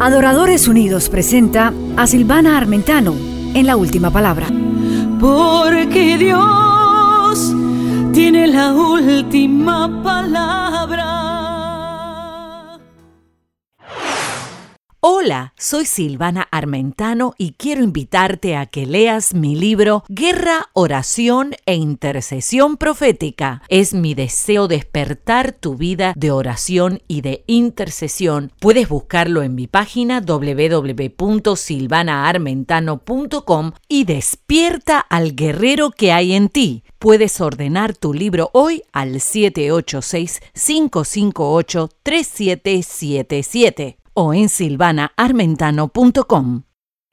Adoradores Unidos presenta a Silvana Armentano en La Última Palabra. Porque Dios tiene la última palabra. Hola, soy Silvana Armentano y quiero invitarte a que leas mi libro Guerra, Oración e Intercesión Profética. Es mi deseo despertar tu vida de oración y de intercesión. Puedes buscarlo en mi página www.silvanaarmentano.com y despierta al guerrero que hay en ti. Puedes ordenar tu libro hoy al 786-558-3777 o en silvanaarmentano.com.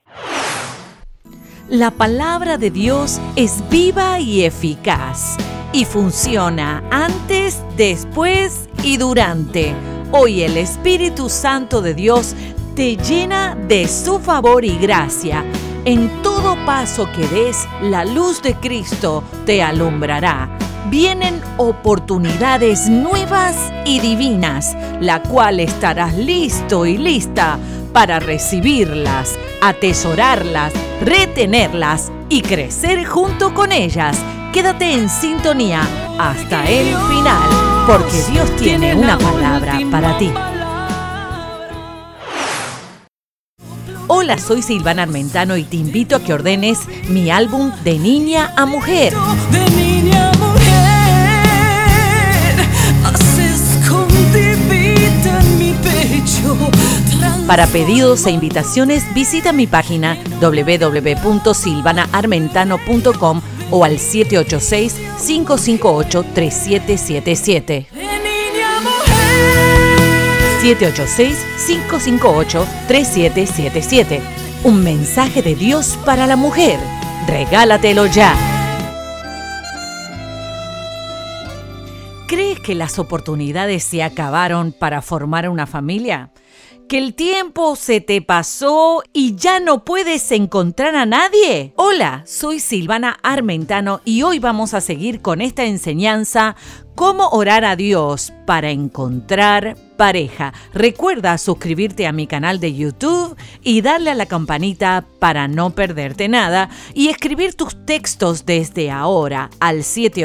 La palabra de Dios es viva y eficaz y funciona antes, después y durante. Hoy el Espíritu Santo de Dios te llena de su favor y gracia. En todo paso que des, la luz de Cristo te alumbrará. Vienen oportunidades nuevas y divinas, la cual estarás listo y lista para recibirlas, atesorarlas, retenerlas y crecer junto con ellas. Quédate en sintonía hasta el final, porque Dios tiene una palabra para ti. Hola, soy Silvana Armentano y te invito a que ordenes mi álbum De Niña a Mujer. De niña a mujer, haces escondidita en mi pecho. Para pedidos e invitaciones, visita mi página www.silvanaarmentano.com o al 786-558-3777. 786-558-3777. Un mensaje de Dios para la mujer. Regálatelo ya. ¿Crees que las oportunidades se acabaron para formar una familia? ¿Que el tiempo se te pasó y ya no puedes encontrar a nadie? Hola, soy Silvana Armentano y hoy vamos a seguir con esta enseñanza, cómo orar a Dios para encontrar pareja. Recuerda suscribirte a mi canal de YouTube y darle a la campanita para no perderte nada y escribir tus textos desde ahora al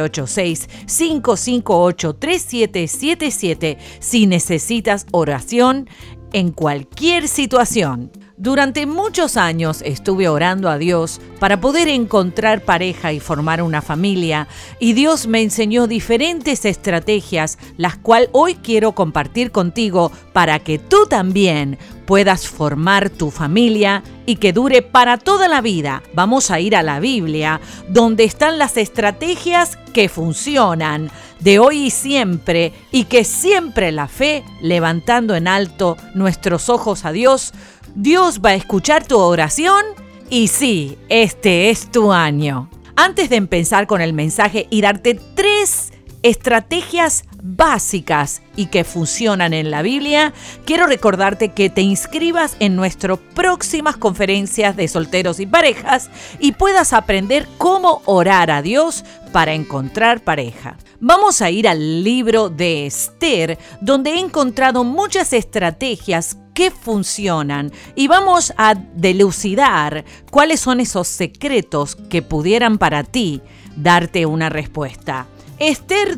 786-558-3777 si necesitas oración en cualquier situación. Durante muchos años estuve orando a Dios para poder encontrar pareja y formar una familia, y Dios me enseñó diferentes estrategias, las cuales hoy quiero compartir contigo para que tú también puedas formar tu familia y que dure para toda la vida. Vamos a ir a la Biblia, donde están las estrategias que funcionan de hoy y siempre, y que siempre la fe, levantando en alto nuestros ojos a Dios, Dios va a escuchar tu oración y sí, este es tu año. Antes de empezar con el mensaje y darte 3 estrategias básicas y que funcionan en la Biblia, quiero recordarte que te inscribas en nuestras próximas conferencias de solteros y parejas y puedas aprender cómo orar a Dios para encontrar pareja. Vamos a ir al libro de Esther, donde he encontrado muchas estrategias que funcionan y vamos a dilucidar cuáles son esos secretos que pudieran para ti darte una respuesta. Esther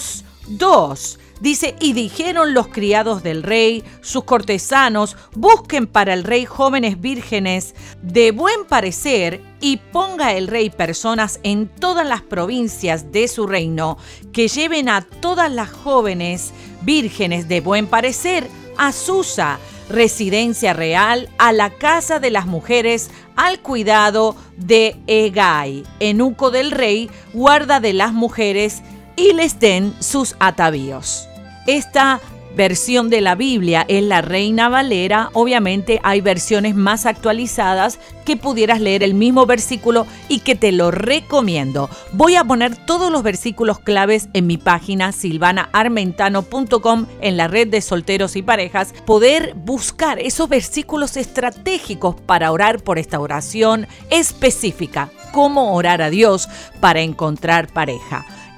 2:2 dice: y dijeron los criados del rey, sus cortesanos, busquen para el rey jóvenes vírgenes de buen parecer, y ponga el rey personas en todas las provincias de su reino, que lleven a todas las jóvenes vírgenes de buen parecer a Susa, residencia real, a la casa de las mujeres, al cuidado de Hegai, eunuco del rey, guarda de las mujeres, y les den sus atavíos. Esta versión de la Biblia es la Reina Valera. Obviamente hay versiones más actualizadas que pudieras leer el mismo versículo y que te lo recomiendo. Voy a poner todos los versículos claves en mi página silvanaarmentano.com, en la red de solteros y parejas, poder buscar esos versículos estratégicos para orar por esta oración específica, cómo orar a Dios para encontrar pareja.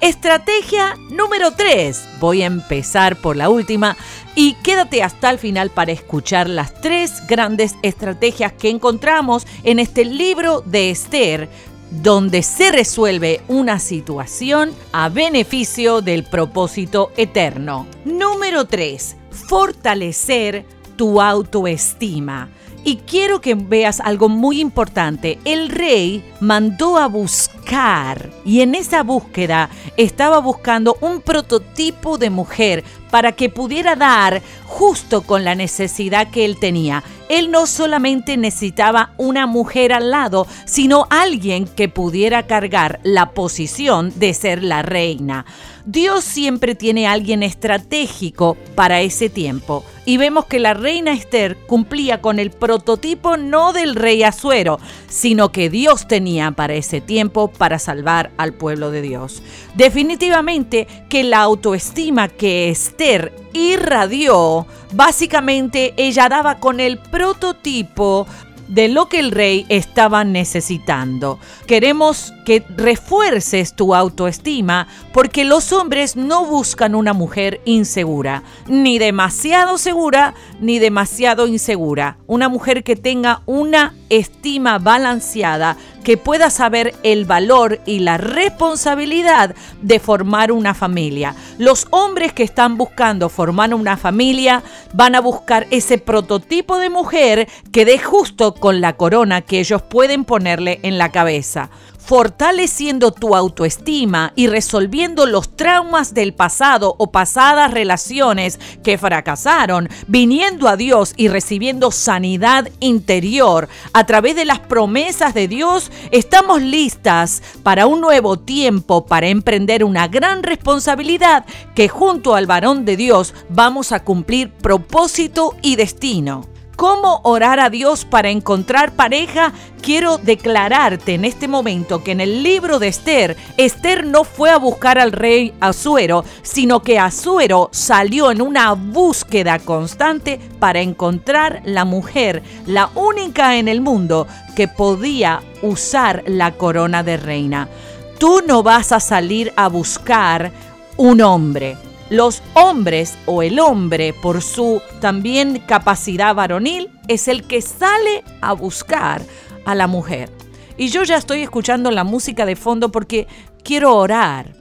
Estrategia número 3. Voy a empezar por la última y quédate hasta el final para escuchar las 3 grandes estrategias que encontramos en este libro de Esther, donde se resuelve una situación a beneficio del propósito eterno. Número 3. Fortalecer tu autoestima. Y quiero que veas algo muy importante. El rey mandó a buscar, y en esa búsqueda estaba buscando un prototipo de mujer para que pudiera dar justo con la necesidad que él tenía. Él no solamente necesitaba una mujer al lado, sino alguien que pudiera cargar la posición de ser la reina. Dios siempre tiene a alguien estratégico para ese tiempo. Y vemos que la reina Esther cumplía con el prototipo no del rey Asuero, sino que Dios tenía para ese tiempo para salvar al pueblo de Dios. Definitivamente que la autoestima que Esther irradió, básicamente ella daba con el prototipo de lo que el rey estaba necesitando. Queremos que refuerces tu autoestima porque los hombres no buscan una mujer insegura, ni demasiado segura, ni demasiado insegura. Una mujer que tenga una estima balanceada, que pueda saber el valor y la responsabilidad de formar una familia. Los hombres que están buscando formar una familia van a buscar ese prototipo de mujer que dé justo con la corona que ellos pueden ponerle en la cabeza. Fortaleciendo tu autoestima y resolviendo los traumas del pasado o pasadas relaciones que fracasaron, viniendo a Dios y recibiendo sanidad interior a través de las promesas de Dios, estamos listas para un nuevo tiempo, para emprender una gran responsabilidad que junto al varón de Dios vamos a cumplir propósito y destino. ¿Cómo orar a Dios para encontrar pareja? Quiero declararte en este momento que en el libro de Esther, Esther no fue a buscar al rey Asuero, sino que Asuero salió en una búsqueda constante para encontrar la mujer, la única en el mundo que podía usar la corona de reina. Tú no vas a salir a buscar un hombre. Los hombres o el hombre, por su también capacidad varonil, es el que sale a buscar a la mujer. Y yo ya estoy escuchando la música de fondo porque quiero orar.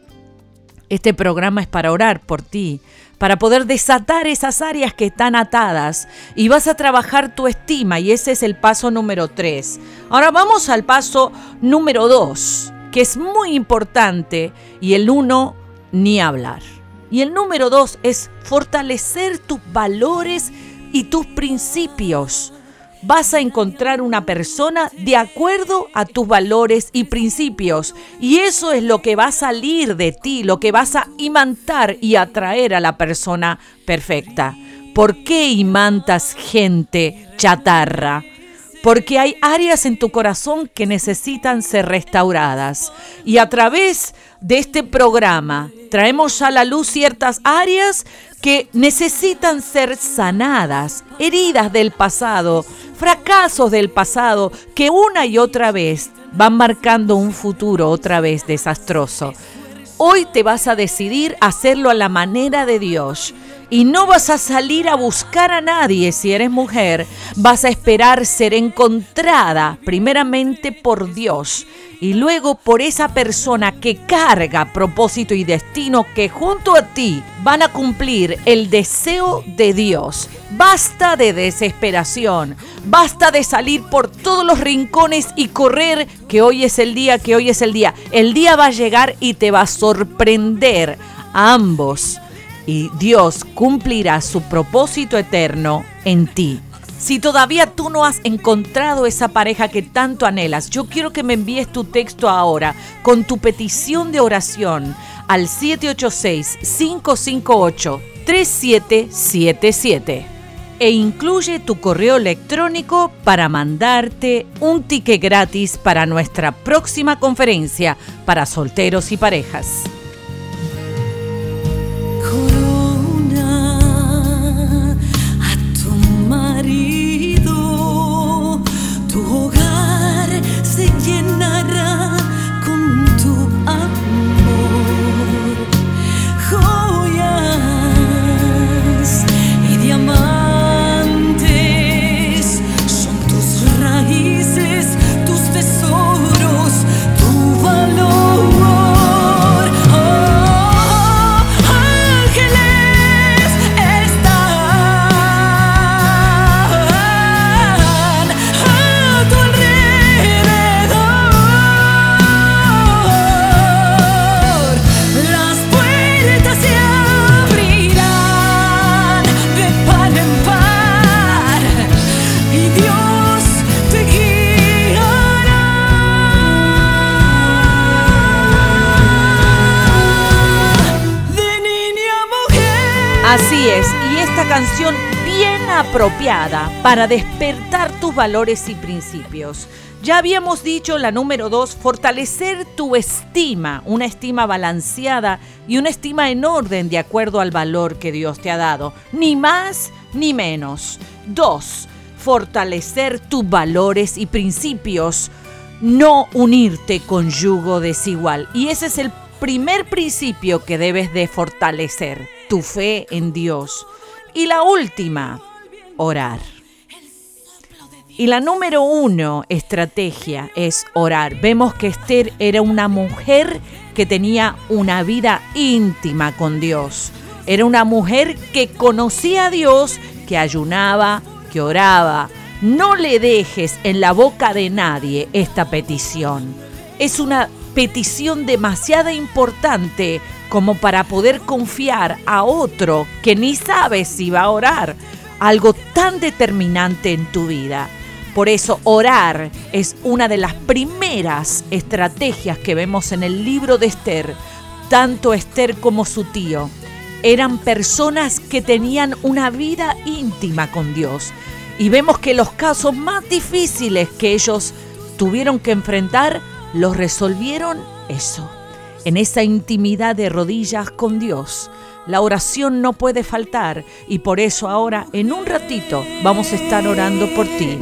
Este programa es para orar por ti, para poder desatar esas áreas que están atadas, y vas a trabajar tu estima, y ese es el paso número 3. Ahora vamos al paso número 2, que es muy importante, y el 1 ni hablar. Y el número 2 es fortalecer tus valores y tus principios. Vas a encontrar una persona de acuerdo a tus valores y principios. Y eso es lo que va a salir de ti, lo que vas a imantar y atraer a la persona perfecta. ¿Por qué imantas gente chatarra? Porque hay áreas en tu corazón que necesitan ser restauradas. Y a través de este programa traemos a la luz ciertas áreas que necesitan ser sanadas, heridas del pasado, fracasos del pasado que una y otra vez van marcando un futuro otra vez desastroso. Hoy te vas a decidir hacerlo a la manera de Dios. Y no vas a salir a buscar a nadie si eres mujer. Vas a esperar ser encontrada primeramente por Dios y luego por esa persona que carga propósito y destino que junto a ti van a cumplir el deseo de Dios. Basta de desesperación. Basta de salir por todos los rincones y correr que hoy es el día, que hoy es el día. El día va a llegar y te va a sorprender a ambos. Y Dios cumplirá su propósito eterno en ti. Si todavía tú no has encontrado esa pareja que tanto anhelas, yo quiero que me envíes tu texto ahora con tu petición de oración al 786-558-3777 e incluye tu correo electrónico para mandarte un ticket gratis para nuestra próxima conferencia para solteros y parejas. Se llenará con tu amor. Así es, y esta canción bien apropiada para despertar tus valores y principios. Ya habíamos dicho la número 2, fortalecer tu estima, una estima balanceada y una estima en orden de acuerdo al valor que Dios te ha dado, ni más ni menos. 2, fortalecer tus valores y principios, no unirte con yugo desigual. Y ese es el primer principio que debes de fortalecer, tu fe en Dios. Y la última, orar. Y la número 1 estrategia es orar. Vemos que Esther era una mujer que tenía una vida íntima con Dios. Era una mujer que conocía a Dios, que ayunaba, que oraba. No le dejes en la boca de nadie esta petición. Es una petición demasiado importante como para poder confiar a otro que ni sabe si va a orar. Algo tan determinante en tu vida. Por eso orar es una de las primeras estrategias que vemos en el libro de Esther. Tanto Esther como su tío eran personas que tenían una vida íntima con Dios. Y vemos que los casos más difíciles que ellos tuvieron que enfrentar, los resolvieron en esa intimidad de rodillas con Dios. La oración no puede faltar y por eso ahora, en un ratito, vamos a estar orando por ti.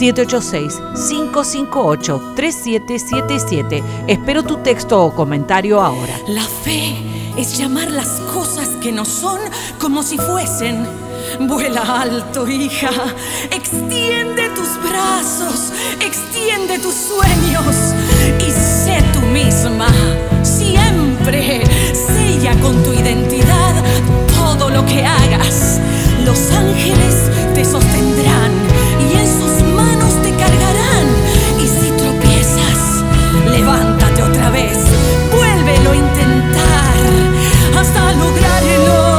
786-558-3777. Espero tu texto o comentario ahora. La fe es llamar las cosas que no son como si fuesen. Vuela alto, hija. Extiende tus brazos, extiende tus sueños y sé tú misma. Siempre sella con tu identidad todo lo que hagas. Los ángeles te sostendrán y en sus manos te cargarán. Y si tropiezas, levántate otra vez, vuélvelo a intentar hasta lograrlo.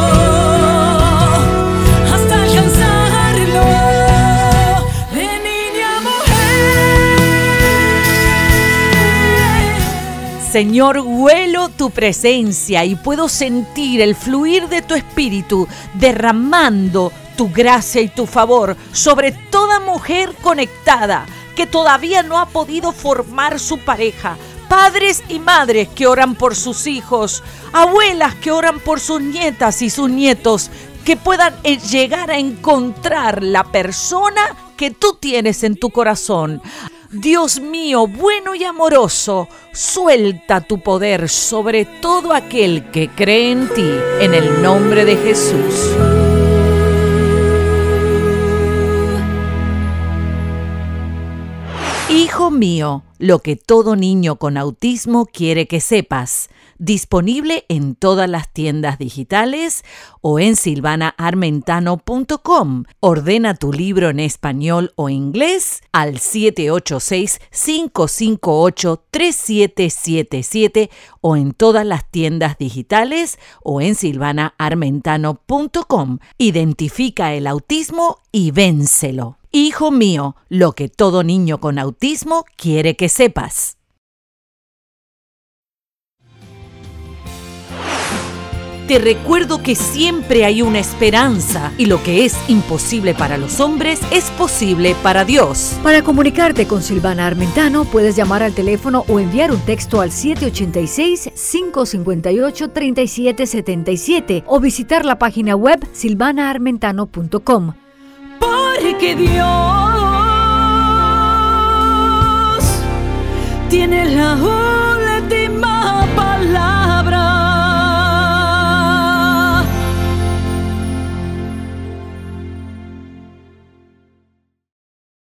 Señor, huelo tu presencia y puedo sentir el fluir de tu espíritu derramando tu gracia y tu favor sobre toda mujer conectada que todavía no ha podido formar su pareja. Padres y madres que oran por sus hijos, abuelas que oran por sus nietas y sus nietos, que puedan llegar a encontrar la persona que tú tienes en tu corazón. Dios mío, bueno y amoroso, suelta tu poder sobre todo aquel que cree en ti, en el nombre de Jesús. Hijo mío, lo que todo niño con autismo quiere que sepas. Disponible en todas las tiendas digitales o en silvanaarmentano.com. Ordena tu libro en español o inglés al 786-558-3777 o en todas las tiendas digitales o en silvanaarmentano.com. Identifica el autismo y vénselo. Hijo mío, lo que todo niño con autismo quiere que sepas. Te recuerdo que siempre hay una esperanza y lo que es imposible para los hombres es posible para Dios. Para comunicarte con Silvana Armentano puedes llamar al teléfono o enviar un texto al 786-558-3777 o visitar la página web silvanaarmentano.com. Porque Dios tiene la